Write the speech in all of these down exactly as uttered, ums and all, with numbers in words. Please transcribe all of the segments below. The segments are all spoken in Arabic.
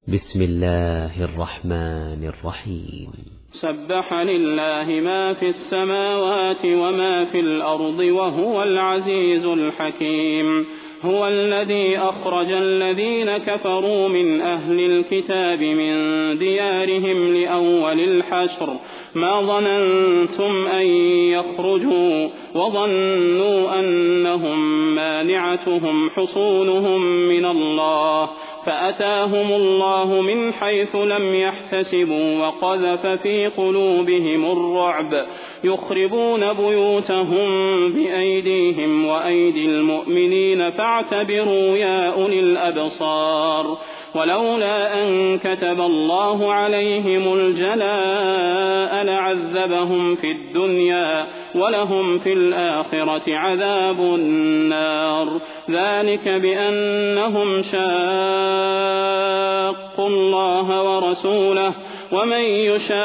بسم الله الرحمن الرحيم. سبح لله ما في السماوات وما في الأرض وهو العزيز الحكيم. هو الذي أخرج الذين كفروا من أهل الكتاب من ديارهم لأول الحشر ما ظننتم أن يخرجوا وظنوا أنهم مانعتهم حصونهم من الله فأتاهم الله من حيث لم يحتسبوا وقذف في قلوبهم الرعب يخربون بيوتهم بأيديهم وأيدي المؤمنين فاعتبروا يا أولي الأبصار. ولولا أن كتب الله عليهم الجلاء لعذبهم في الدنيا ولهم في الآخرة عذاب النار. ذلك بأنهم شاقوا الله ورسوله ومن يشاق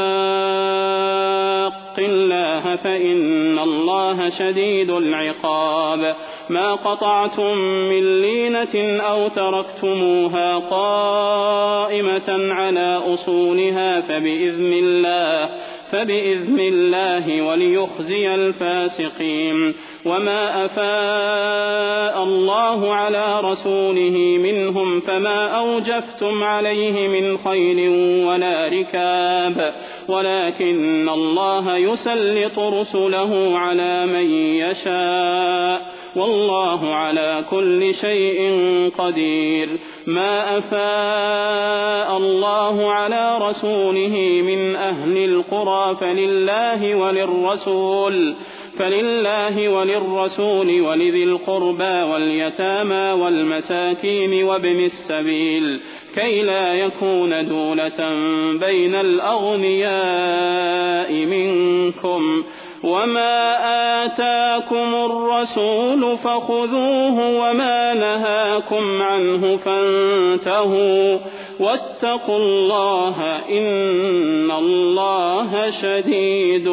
الله فإن الله شديد العقاب. ما قطعتم من لينة أو تركتموها قائمة على أصولها فبإذن الله فبإذن الله وليخزي الفاسقين. وما أفاء الله على رسوله منهم فما أوجفتم عليه من خيل ولا ركاب ولكن الله يسلط رسله على من يشاء والله على كل شيء قدير. ما أفاء الله على رسوله من أهل القرى فلله وللرسول فلله وللرسول ولذي القربى واليتامى والمساكين وابن السبيل كي لا يكون دولة بين الأغنياء منكم. وما آتاكم الرسول فخذوه وما نهاكم عنه فانتهوا واتقوا الله إن الله شديد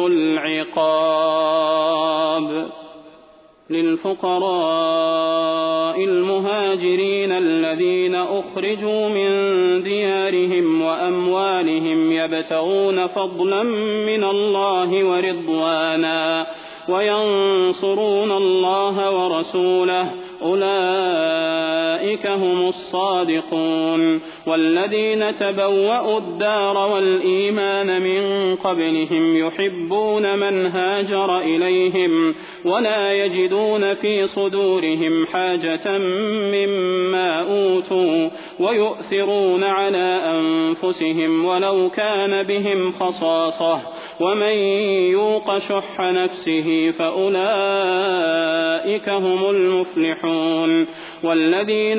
العقاب. للفقراء المهاجرين الذين أخرجوا من ديارهم وأموالهم يبتغون فضلا من الله ورضوانا وينصرون الله ورسوله أولئك هم الصادقون. والذين تبوأوا الدار والإيمان من قبلهم يحبون من هاجر إليهم ولا يجدون في صدورهم حاجة مما أوتوا ويؤثرون على أنفسهم ولو كان بهم خصاصة ومن يوق شح نفسه فأولئك هم المفلحون. والذين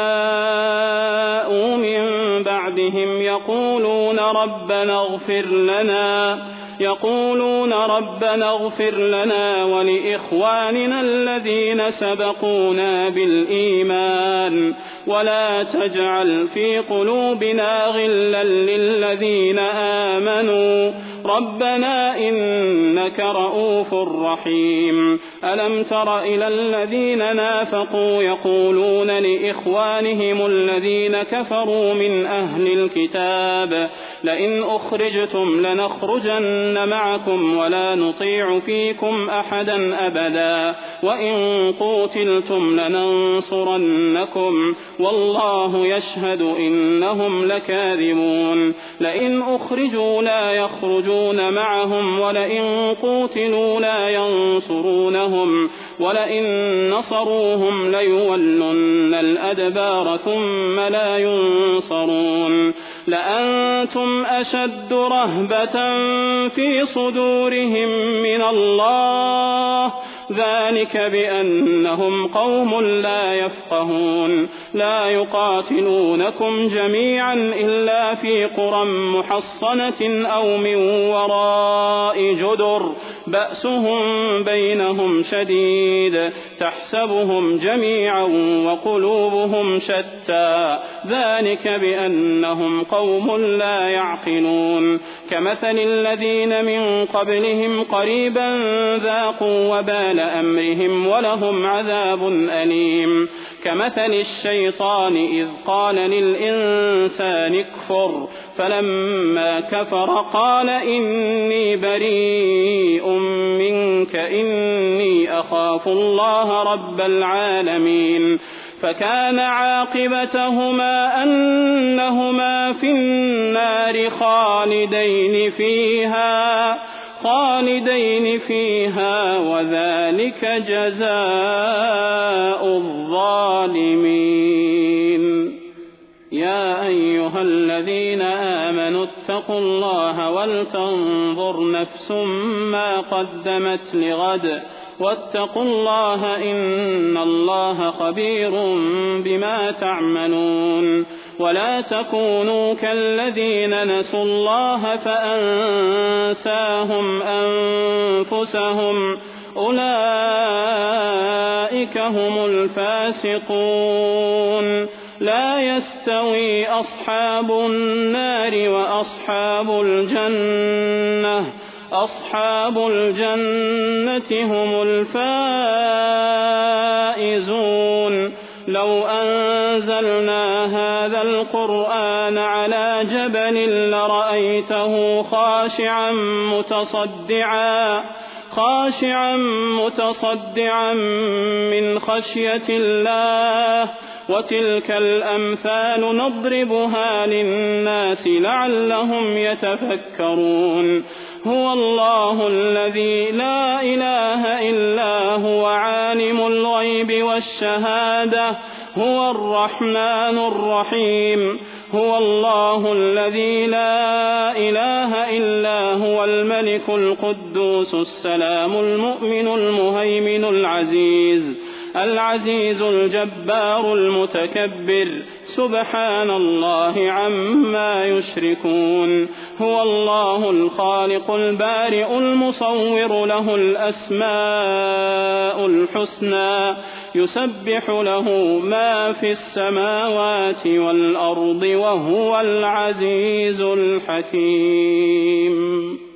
جاءوا من بعدهم يقولون ربنا اغفر لنا يقولون ربنا اغفر لنا ولإخواننا الذين سبقونا بالإيمان ولا تجعل في قلوبنا غلا للذين آمنوا ربنا إنك رؤوف رحيم. ألم تر إلى الذين نافقوا يقولون لإخوانهم الذين كفروا من أهل الكتاب لئن أخرجتم لنخرجن معكم ولا نطيع فيكم أحدا أبدا وإن قوتلتم لننصرنكم والله يشهد إنهم لكاذبون. لئن أخرجوا لا يخرجون معهم ولئن قوتلوا لا ينصرونهم ولئن نصروهم ليولن الأدبار ثم لا ينصرون. لأنتم أشد رهبة في صدورهم من الله ذلك بأنهم قوم لا يفقهون. لا يقاتلونكم جميعا إلا في قرى محصنة أو من وراء جدر بأسهم بينهم شديد تحسبهم جميعا وقلوبهم شتى ذلك بأنهم قوم لا يعقلون. كمثل الذين من قبلهم قريبا ذاقوا وبال تأويل أمرهم ولهم عذاب أليم. كمثل الشيطان إذ قال للإنسان اكفر فلما كفر قال إني بريء منك إني أخاف الله رب العالمين. فكان عاقبتهما أنهما في النار خالدين فيها خالدين فيها وذلك جزاء الظالمين. يا أيها الذين آمنوا اتقوا الله ولتنظر نفس ما قدمت لغد واتقوا الله إن الله خبير بما تعملون. ولا تكونوا كالذين نسوا الله فأنساهم أنفسهم أولئك هم الفاسقون. لا يستوي أصحاب النار وأصحاب الجنة أصحاب الجنة هم الفائزون. لو أنزلنا هذا القرآن على جبل لرأيته خاشعا متصدعا خاشعا متصدعا من خشية الله. وتلك الأمثال نضربها للناس لعلهم يتفكرون. هو الله الذي لا إله إلا هو عالم الغيب والشهادة هو الرحمن الرحيم. هو الله الذي لا إله إلا هو الملك القدوس السلام المؤمن المهيمن العزيز العزيز الجبار المتكبر سبحان الله عما يشركون. هو الله الخالق البارئ المصور له الأسماء الحسنى يسبح له ما في السماوات والأرض وهو العزيز الحكيم.